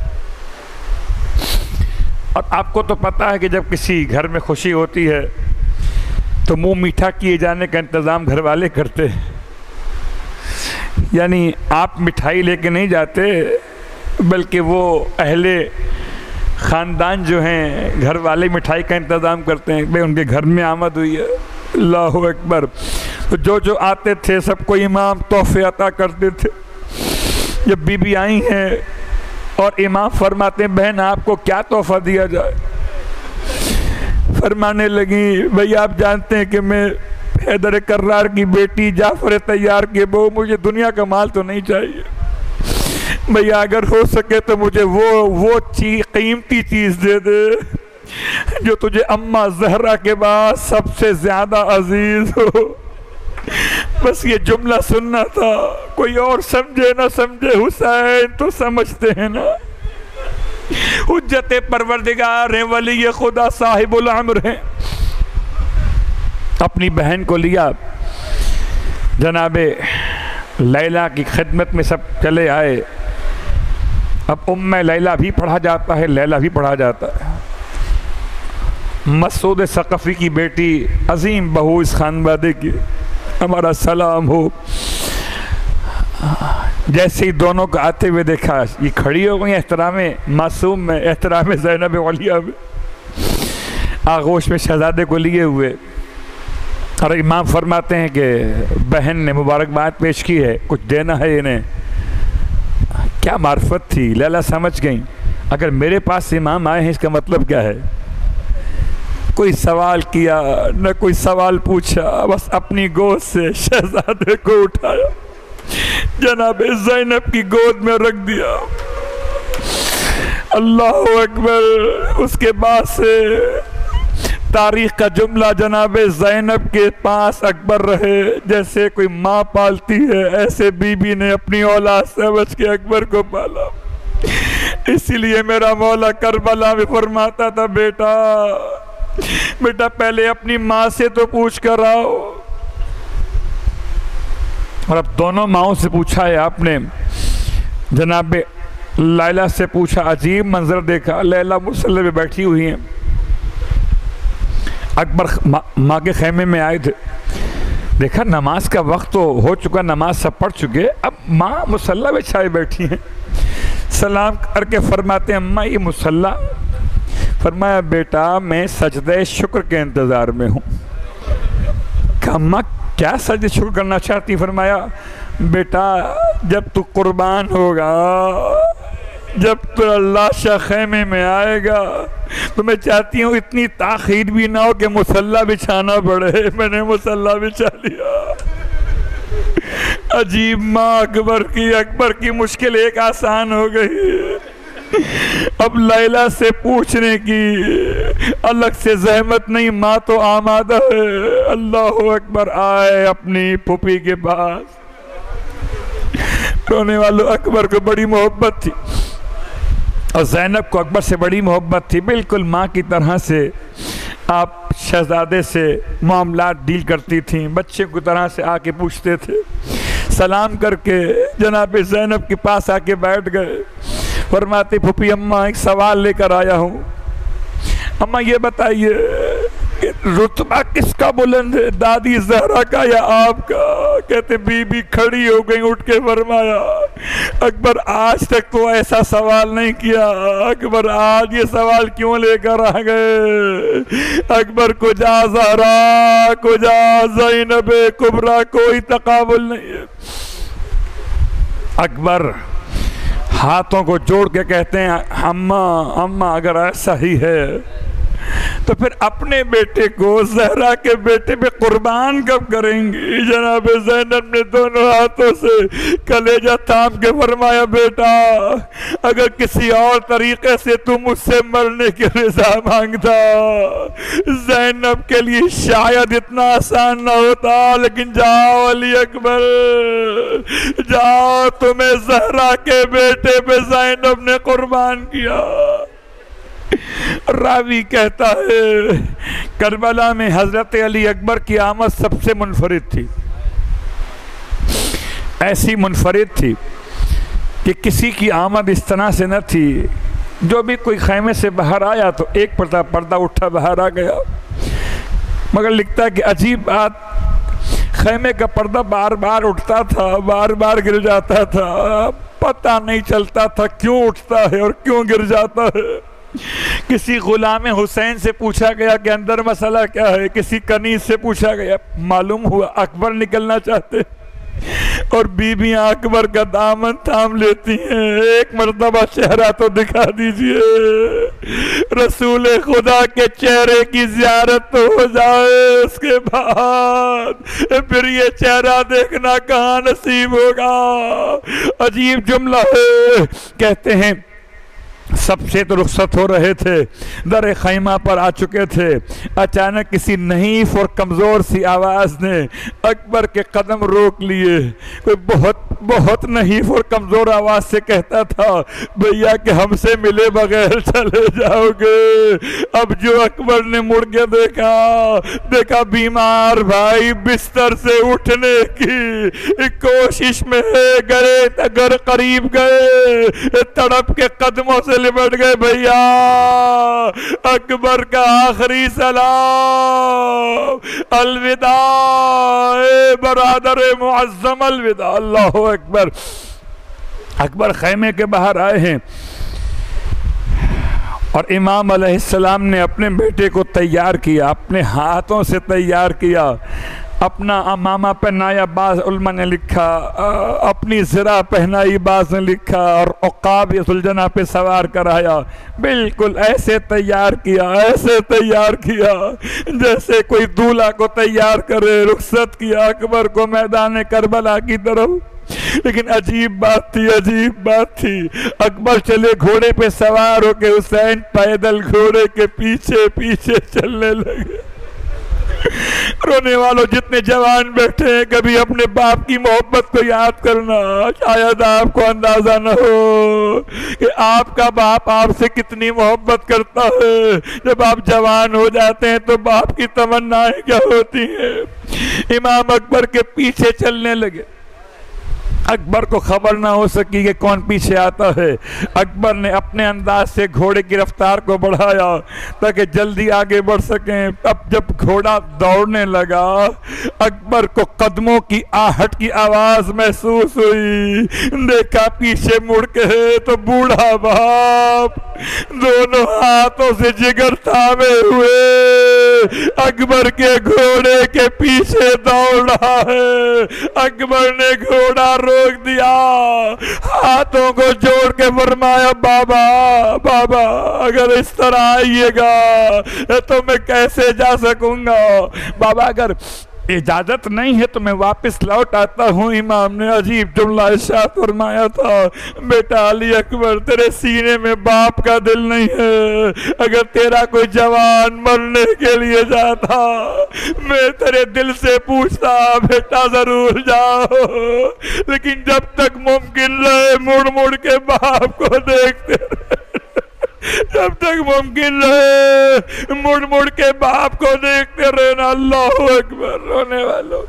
اور آپ کو تو پتہ ہے کہ جب کسی گھر میں خوشی ہوتی ہے تو منہ میٹھا کیے جانے کا انتظام گھر والے کرتے ہیں. یعنی آپ مٹھائی لے کے نہیں جاتے بلکہ وہ اہل خاندان جو ہیں گھر والے مٹھائی کا انتظام کرتے ہیں. بھئی ان کے گھر میں آمد ہوئی ہے. اللہ اکبر. تو جو جو آتے تھے سب کو امام تحفے عطا کرتے تھے. جب بی بی آئی ہیں اور امام فرماتے ہیں بہن آپ کو کیا تحفہ دیا جائے, فرمانے لگیں بھئی آپ جانتے ہیں کہ میں حیدر کرار کی بیٹی جعفر طیار کے بہو, مجھے دنیا کا مال تو نہیں چاہیے بھئی اگر ہو سکے تو مجھے وہ وہ چیز قیمتی چیز دے دے جو تجھے اماں زہرا کے بعد سب سے زیادہ عزیز ہو. بس یہ جملہ سننا تھا. کوئی اور سمجھے نہ سمجھے حسین تو سمجھتے ہیں نا. حجت پروردگار ہیں, ولی خدا صاحب العمر ہیں. اپنی بہن کو لیا, جناب لیلہ کی خدمت میں سب چلے آئے. اب ام لیلہ بھی پڑھا جاتا ہے, لیلہ بھی پڑھا جاتا ہے. مسعود ثقفی کی بیٹی, عظیم بہو اس خانوادے کی, ہمارا سلام ہو. جیسے ہی دونوں کو آتے ہوئے دیکھا یہ کھڑی ہو گئی احترام معصوم میں, احترام زینب علیہ میں, آغوش میں شہزادے کو لیے ہوئے. اور امام فرماتے ہیں کہ بہن نے مبارکباد پیش کی ہے, کچھ دینا ہے انہیں. کیا معرفت تھی, لیلہ سمجھ گئیں اگر میرے پاس امام آئے ہیں اس کا مطلب کیا ہے. کوئی سوال کیا نہ کوئی سوال پوچھا, بس اپنی گود سے شہزادے کو اٹھایا, جناب زینب کی گود میں رکھ دیا. اللہ اکبر. اس کے بعد سے تاریخ کا جملہ جناب زینب کے پاس اکبر رہے. جیسے کوئی ماں پالتی ہے ایسے بی بی نے اپنی اولاد سمجھ کے اکبر کو پالا. اسی لیے میرا مولا کربلا میں فرماتا تھا بیٹا بیٹا پہلے اپنی ماں سے تو پوچھ کر آؤ. اور اب دونوں ماؤں سے پوچھا ہے آپ نے. جناب لیلہ سے پوچھا, عجیب منظر دیکھا. لیلہ مصلی پہ بیٹھی ہوئی ہیں, اکبر ماں کے خیمے میں آئے تھے. دیکھا نماز کا وقت تو ہو چکا, نماز سب پڑھ چکے, اب ماں مصلی پہ چھائے بیٹھی ہیں. سلام کر کے فرماتے ہیں اماں یہ مصلی. فرمایا بیٹا میں سجدہ شکر کے انتظار میں ہوں. کہا اماں کیا سجدہ شکر کرنا چاہتی. فرمایا بیٹا جب تو قربان ہوگا, جب تو اللہ شاہ خیمے میں آئے گا تو میں چاہتی ہوں اتنی تاخیر بھی نہ ہو کہ مصلی بچھانا پڑے. میں نے مصلی بچھا لیا. عجیب ماں اکبر کی. اکبر کی مشکل ایک آسان ہو گئی. اب لیلہ سے پوچھنے کی الگ سے زحمت نہیں, ماں تو آمادہ ہے. اللہ اکبر. آئے اپنی پھوپھی کے پاس. رونے والوں اکبر کو بڑی محبت تھی اور زینب کو اکبر سے بڑی محبت تھی. بالکل ماں کی طرح سے آپ شہزادے سے معاملات ڈیل کرتی تھیں, بچے کی طرح سے آ کے پوچھتے تھے. سلام کر کے جناب زینب کے پاس آ کے بیٹھ گئے. فرماتے پھوپھی اماں ایک سوال لے کر آیا ہوں. اماں یہ بتائیے کہ رتبہ کس کا بلند ہے, دادی زہرا کا یا آپ کا. کہتے بی بی کھڑی ہو گئی, اٹھ کے فرمایا اکبر آج تک تو ایسا سوال نہیں کیا. اکبر آج یہ سوال کیوں لے کر آ گئے. اکبر کو جا زہرا کو جا زینب کبریٰ, کوئی تقابل نہیں ہے. اکبر ہاتھوں کو جوڑ کے کہتے ہیں اماں اماں اگر ایسا ہی ہے تو پھر اپنے بیٹے کو زہرا کے بیٹے پہ قربان کب کریں گی؟ جناب زینب نے دونوں ہاتھوں سے کلیجہ تھام کے فرمایا بیٹا اگر کسی اور طریقے سے تم مجھ سے مرنے کی رضا مانگتا زینب کے لیے شاید اتنا آسان نہ ہوتا، لیکن جاؤ علی اکبر جاؤ، تمہیں زہرا کے بیٹے پہ زینب نے قربان کیا۔ راوی کہتا ہے کربلا میں حضرت علی اکبر کی آمد سب سے منفرد تھی، ایسی منفرد تھی کہ کسی کی آمد اس طرح سے نہ تھی، جو بھی کوئی خیمے سے باہر آیا تو ایک پردہ پردہ اٹھا باہر آ گیا، مگر لکھتا ہے کہ عجیب بات خیمے کا پردہ بار بار اٹھتا تھا، بار بار گر جاتا تھا، پتہ نہیں چلتا تھا کیوں اٹھتا ہے اور کیوں گر جاتا ہے۔ کسی غلام حسین سے پوچھا گیا کہ اندر مسئلہ کیا ہے، کسی کنیز سے پوچھا گیا، معلوم ہوا اکبر نکلنا چاہتے اور بیویاں اکبر کا دامن تھام لیتی ہیں، ایک مرتبہ چہرہ تو دکھا دیجئے، رسول خدا کے چہرے کی زیارت تو ہو جائے، اس کے بعد پھر یہ چہرہ دیکھنا کہاں نصیب ہوگا۔ عجیب جملہ ہے، کہتے ہیں سب سے تو رخصت ہو رہے تھے، در خیمہ پر آ چکے تھے، اچانک کسی نحیف اور کمزور سی آواز نے اکبر کے قدم روک لیے۔ کوئی بہت بہت نحیف اور کمزور آواز سے کہتا تھا بھیا کہ ہم سے ملے بغیر چلے جاؤ گے۔ اب جو اکبر نے مڑ کے دیکھا دیکھا بیمار بھائی بستر سے اٹھنے کی کوشش میں گئے، اگر قریب گئے تڑپ کے قدموں سے لپٹ گئے، بھیا اکبر کا آخری سلام، الوداع اے برادر معظم، الوداع۔ اللہ اکبر۔ اکبر خیمے کے باہر آئے ہیں اور امام علیہ السلام نے اپنے بیٹے کو تیار کیا، اپنے ہاتھوں سے تیار کیا، اپنا امامہ پہنایا، بعض علماء نے لکھا اپنی زرہ پہنائی، بعض نے لکھا اور عقاب سلجنہ پہ سوار کرایا، بالکل ایسے تیار کیا، ایسے تیار کیا جیسے کوئی دولہا کو تیار کرے، رخصت کیا اکبر کو میدان کربلا کی طرف۔ لیکن عجیب بات تھی، عجیب بات تھی، اکبر چلے گھوڑے پہ سوار ہو کے، حسین پیدل گھوڑے کے پیچھے پیچھے چلنے لگے۔ رونے والوں جتنے جوان بیٹھے ہیں کبھی اپنے باپ کی محبت کو یاد کرنا، شاید آپ کو اندازہ نہ ہو کہ آپ کا باپ آپ سے کتنی محبت کرتا ہے۔ جب آپ جوان ہو جاتے ہیں تو باپ کی تمنائیں کیا ہوتی ہیں۔ امام اکبر کے پیچھے چلنے لگے، اکبر کو خبر نہ ہو سکی کہ کون پیچھے آتا ہے۔ اکبر نے اپنے انداز سے گھوڑے کی رفتار کو بڑھایا تاکہ جلدی آگے بڑھ سکیں۔ اب جب گھوڑا دوڑنے لگا اکبر کو قدموں کی آہٹ کی آواز محسوس ہوئی، دیکھا پیچھے مڑ کے تو بوڑھا باپ دونوں ہاتھوں سے جگر تھامے ہوئے اکبر کے گھوڑے کے پیچھے دوڑ رہا ہے۔ اکبر نے گھوڑا روک دیا، ہاتھوں کو جوڑ کے فرمایا بابا بابا اگر اس طرح آئیے گا تو میں کیسے جا سکوں گا؟ بابا اگر اجازت نہیں ہے تو میں واپس لوٹ آتا ہوں۔ امام نے عجیب جملہ ارشاد فرمایا تھا، بیٹا علی اکبر تیرے سینے میں باپ کا دل نہیں ہے، اگر تیرا کوئی جوان مرنے کے لیے جاتا میں تیرے دل سے پوچھتا بیٹا ضرور جاؤ، لیکن جب تک ممکن رہے مڑ مڑ کے باپ کو دیکھتے رہے، جب تک ممکن رہے مڑ مڑ کے باپ کو دیکھتے رہنا۔ اللہ اکبر۔ رونے والوں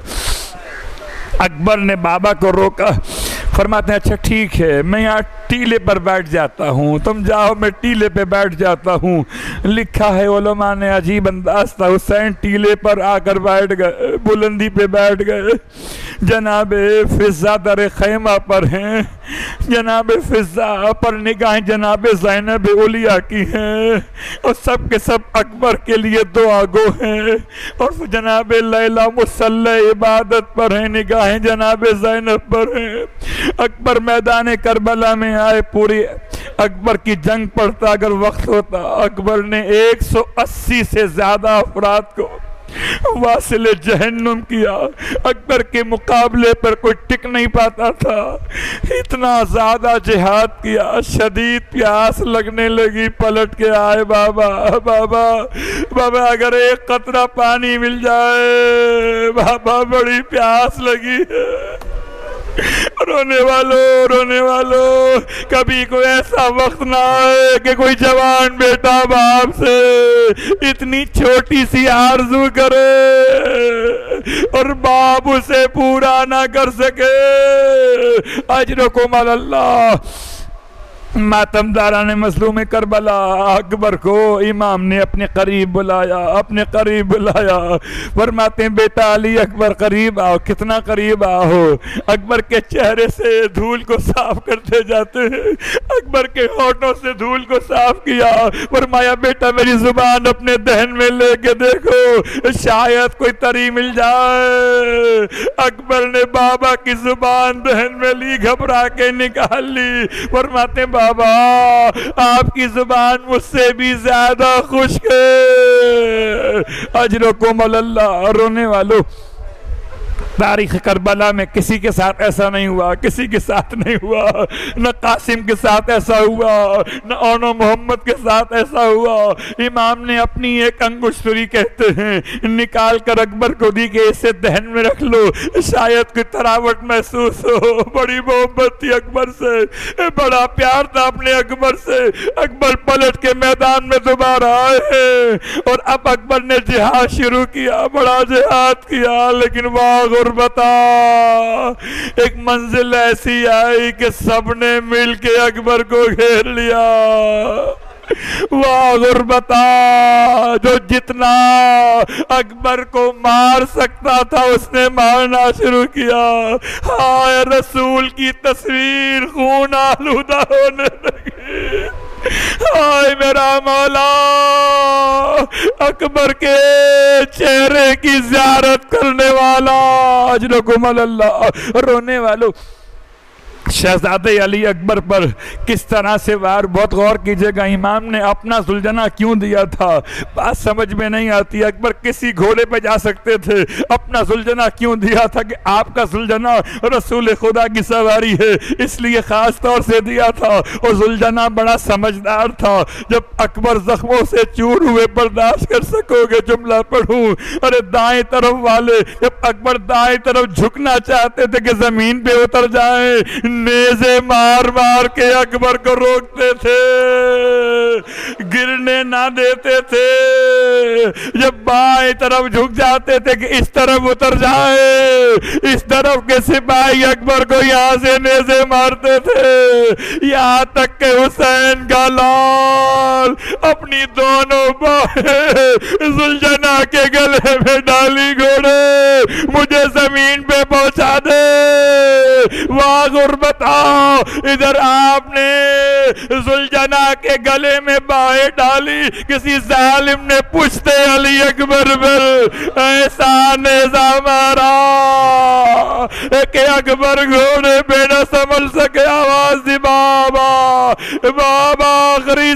اکبر نے بابا کو روکا، فرماتے ہیں اچھا ٹھیک ہے میں یہاں ٹیلے پر بیٹھ جاتا ہوں، تم جاؤ میں ٹیلے پہ بیٹھ جاتا ہوں۔ لکھا ہے علماء نے عجیب انداز تھا، حسین ٹیلے پر آ کر بیٹھ گئے، بلندی پہ بیٹھ گئے، جناب فضہ در خیمہ پر ہیں، جناب فضا پر نگاہیں جناب زینب علیہ کی ہیں اور سب کے سب اکبر کے لیے دعا گو ہیں، اور جناب لیلا مصلی عبادت پر ہیں، نگاہیں جناب زینب پر ہیں۔ اکبر میدان کربلا میں آئے، پوری اکبر کی جنگ پڑتا اگر وقت ہوتا، اکبر نے ایک سو اسی سے زیادہ افراد کو واصل جہنم کیا۔ اکبر کے مقابلے پر کوئی ٹک نہیں پاتا تھا، اتنا زیادہ جہاد کیا۔ شدید پیاس لگنے لگی، پلٹ کے آئے، بابا بابا بابا اگر ایک قطرہ پانی مل جائے، بابا بڑی پیاس لگی ہے۔ رونے والوں رونے والوں کبھی کوئی ایسا وقت نہ آئے کہ کوئی جوان بیٹا باپ سے اتنی چھوٹی سی آرزو کرے اور باپ اسے پورا نہ کر سکے۔ اجرکم علی اللہ۔ ماتمداران مظلوم کربلا، اکبر کو امام نے اپنے قریب بلایا، اپنے قریب بلایا، فرماتے ہیں بیٹا علی اکبر قریب آؤ۔ کتنا قریب آؤ؟ اکبر کے چہرے سے دھول کو صاف کرتے جاتے ہیں، اکبر کے ہونٹوں سے دھول کو صاف کیا، فرمایا بیٹا میری زبان اپنے دہن میں لے کے دیکھو، شاید کوئی تری مل جائے۔ اکبر نے بابا کی زبان دہن میں لی، گھبرا کے نکال لی، فرماتے ہیں بابا آپ کی زبان مجھ سے بھی زیادہ خشک ہے۔ اجرکم علی اللہ۔ رونے والوں، تاریخ کربلا میں کسی کے ساتھ ایسا نہیں ہوا، کسی کے ساتھ نہیں ہوا، نہ قاسم کے ساتھ ایسا ہوا، نہ اونو محمد کے ساتھ ایسا ہوا۔ امام نے اپنی ایک انگشتری کہتے ہیں نکال کر اکبر کو دی کہ اسے دہن میں رکھ لو، شاید کوئی تراوٹ محسوس ہو۔ بڑی محبت تھی اکبر سے، بڑا پیار تھا اپنے اکبر سے۔ اکبر پلٹ کے میدان میں دوبارہ آئے ہیں اور اب اکبر نے جہاد شروع کیا، بڑا جہاد کیا، لیکن واہ غربتا، ایک منزل ایسی آئی کہ سب نے مل کے اکبر کو گھیر لیا۔ واہ غربتا، جو جتنا اکبر کو مار سکتا تھا اس نے مارنا شروع کیا۔ ہائے رسول کی تصویر خون آلودہ ہونے لگی۔ آئے میرا مولا، اکبر کے چہرے کی زیارت کرنے والا، اجرکم علی اللہ۔ رونے والوں، شہزادے علی اکبر پر کس طرح سے وار، بہت غور کیجئے گا، امام نے اپنا زلجنا کیوں دیا تھا؟ بات سمجھ میں نہیں آتی۔ اکبر کسی گھوڑے پہ جا سکتے تھے، اپنا زلجنا کیوں دیا تھا کہ آپ کا زلجنا رسول خدا کی سواری ہے، اس لیے خاص طور سے دیا تھا۔ اور زلجنا بڑا سمجھدار تھا، جب اکبر زخموں سے چور ہوئے برداشت کر سکو گے، جملہ پڑھوں، ارے دائیں طرف والے جب اکبر دائیں طرف جھکنا چاہتے تھے کہ زمین پہ اتر جائیں، نیزے مار مار کے اکبر کو روکتے تھے، گرنے نہ دیتے تھے۔ جب بائیں طرف جھک جاتے تھے کہ اس طرف اتر جائے، اس طرف کے سپاہی اکبر کو یہاں سے نیزے مارتے تھے، یہاں تک کہ حسین کا لال اپنی دونوں باہیں زلجنا کے گلے میں ڈالی، گھوڑے مجھے زمین پہ پہنچا دے۔ واہ غربتا، ادھر آپ نے زلجنا کے گلے میں باہیں ڈالی، کسی ظالم نے پشتے علی اکبر پر ایسا نیزہ مارا کہ اکبر گھوڑے پہ نہ سنبھل سکے، آواز دی بابا بابا آخری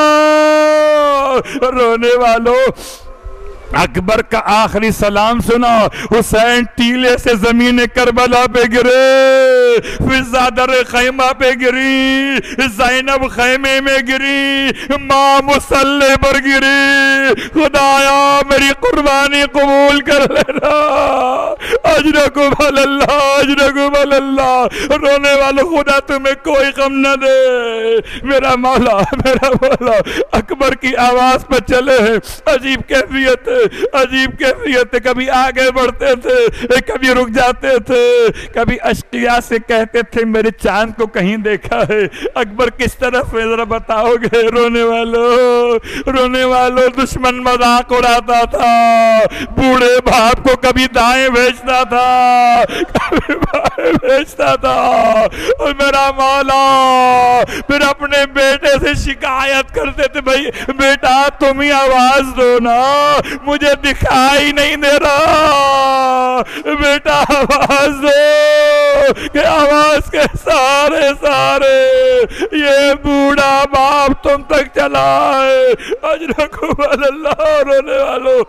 سلام۔ رونے والوں، اکبر کا آخری سلام سنا، حسین ٹیلے سے زمین کربلا پہ گرے، فضا در خیمہ پہ گری، زینب خیمے میں گری، ماں مسلح پر گری۔ خدایا میری قربانی قبول کر لینا، اجرکم علی اللہ، اجرکم علی اللہ۔ رونے والے، خدا تمہیں کوئی غم نہ دے، میرا مولا میرا مولا۔ اکبر کی آواز پہ چلے ہیں، عجیب کیفیت ہے، عجیب کیفیت ہے، کبھی آگے بڑھتے تھے، کبھی رک جاتے تھے، کبھی اشقیاء سے کہتے تھے میرے چاند کو کہیں دیکھا ہے۔ اکبر کس طرف ہے ذرا بتاؤ گے؟ رونے والوں رونے والوں، دشمن مذاق اڑاتا تھا، بوڑھے باپ کو کبھی دائیں بھیجتا تھا کبھی بھائی بھیجتا تھا، اور میرا مولا پھر اپنے بیٹے سے شکایت کرتے تھے، بھائی بیٹا تم ہی آواز دو نا، مجھے دکھائی نہیں دے رہا، بیٹا آواز دو، کہ آواز کے سارے سارے یہ بوڑھا باپ تم تک چلا ہے۔ اجرکم اللہ، رونے والوں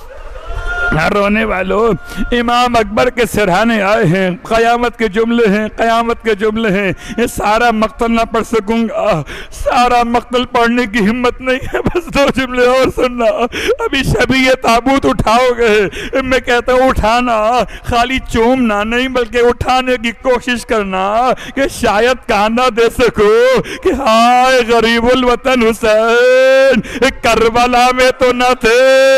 رونے والوں امام اکبر کے سرہانے آئے ہیں، قیامت کے جملے ہیں، قیامت کے جملے ہیں، یہ سارا مقتل نہ پڑھ سکوں گا، سارا مقتل پڑھنے کی ہمت نہیں ہے، بس دو جملے اور سننا۔ ابھی شبی یہ تابوت اٹھاؤ گے، میں کہتا ہوں اٹھانا، خالی چومنا نہیں بلکہ اٹھانے کی کوشش کرنا، کہ شاید کانا دے سکو کہ ہائے غریب الوطن حسین کربلا میں تو نہ تھے،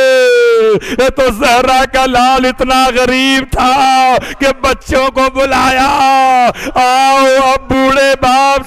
یہ تو زہرا کا لال اتنا غریب تھا کہ بچوں کو بلایا، آؤ اب بوڑھے باپ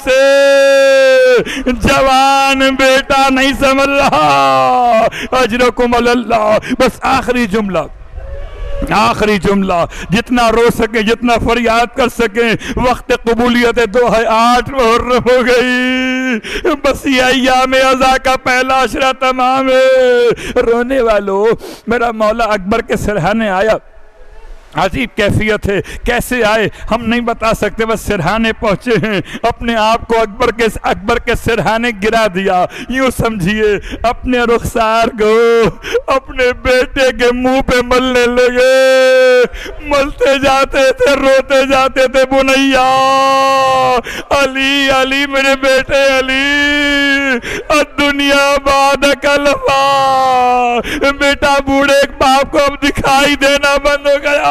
سے جوان بیٹا نہیں سمجھ رہا۔ اجرکم اللہ۔ بس آخری جملہ، آخری جملہ، جتنا رو سکیں، جتنا فریاد کر سکیں، وقت قبولیت دو ہے آٹھ محرم ہو گئی، بس یہ ایام عزا کا پہلا عشرہ تمام ہے۔ رونے والوں میرا مولا اکبر کے سرہانے آیا، عجیب کیفیت ہے، کیسے آئے ہم نہیں بتا سکتے، بس سرہانے پہنچے ہیں، اپنے آپ کو اکبر کے اکبر کے سرہانے گرا دیا، یوں سمجھیے اپنے رخسار کو اپنے بیٹے کے منہ پہ ملنے لگے، ملتے جاتے تھے، روتے جاتے تھے، بنیا علی علی میرے بیٹے علی، الدنیا بعدک الفا، بیٹا بوڑھے باپ کو اب دکھائی دینا بند ہو گیا،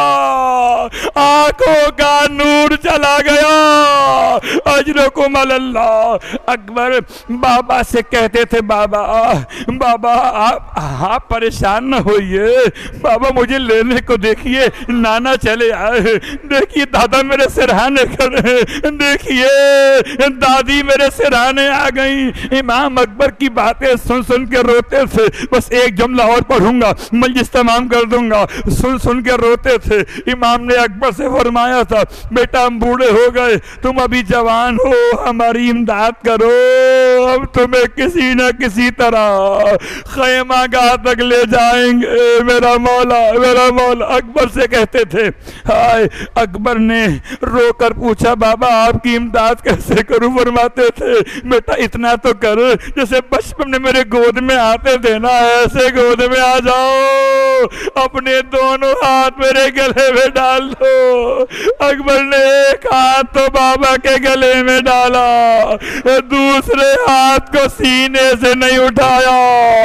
آنکھوں کا نور چلا گیا۔ اجرکم اللہ۔ اکبر بابا سے کہتے تھے، بابا بابا آپ آپ پریشان نہ ہوئیے، بابا مجھے لینے کو دیکھیے، نانا چلے آئے، دیکھیے دادا میرے سرہانے کھڑے، دیکھیے دادی میرے سرہانے آ گئیں۔ امام اکبر کی باتیں سن سن کے روتے تھے، بس ایک جملہ اور پڑھوں گا مجلس تمام کر دوں گا، سن سن کے روتے تھے۔ امام نے اکبر سے فرمایا تھا، بیٹا ہم بوڑھے ہو گئے، تم ابھی جوان ہو، ہماری امداد کرو، ہم تمہیں کسی نہ کسی طرح خیمہ گاہ تک لے جائیں گے، میرا مولا میرا مولا۔ اکبر سے کہتے تھے، ہائے اکبر نے رو کر پوچھا، بابا آپ کی امداد کیسے کروں؟ فرماتے تھے، بیٹا اتنا تو کر جیسے بچپن میں میرے گود میں آتے تھے نا، ایسے گود میں آ جاؤ، اپنے دونوں ہاتھ میرے گلے میں ڈال دو۔ اکبر نے ایک ہاتھ تو بابا کے گلے میں ڈالا، دوسرے ہاتھ کو سینے سے نہیں اٹھایا۔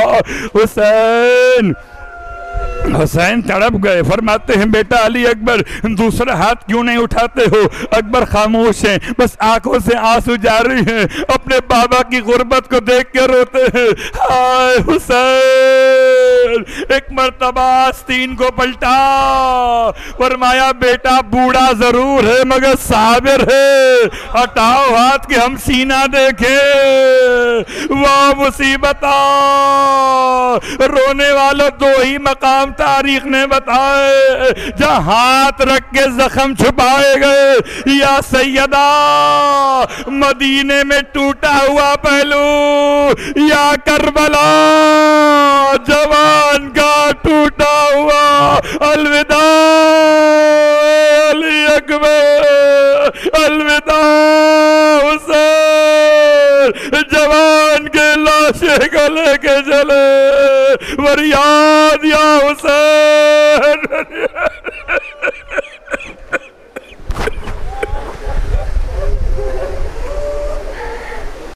حسین حسین تڑپ گئے، فرماتے ہیں بیٹا علی اکبر دوسرا ہاتھ کیوں نہیں اٹھاتے ہو؟ اکبر خاموش ہیں، بس آنکھوں سے آنسو جاری ہیں، اپنے بابا کی غربت کو دیکھ کے روتے ہیں۔ ہائے حسین! ایک مرتبہ آستین کو پلٹا، فرمایا بیٹا بوڑھا ضرور ہے مگر صابر ہے، ہٹاؤ ہاتھ کے ہم سینہ دیکھیں۔ واہ مصیبتہ! رونے والوں دو ہی مقام تاریخ نے بتائے جہاں ہاتھ رکھ کے زخم چھپائے گئے۔ یا سیدہ مدینے میں ٹوٹا ہوا پہلو، یا کربلا جوان کا ٹوٹا ہوا الوداع علی اکبر، الوداع حسین، جوان کے لاشے کو لے کے چلے، فریاد یا حسین۔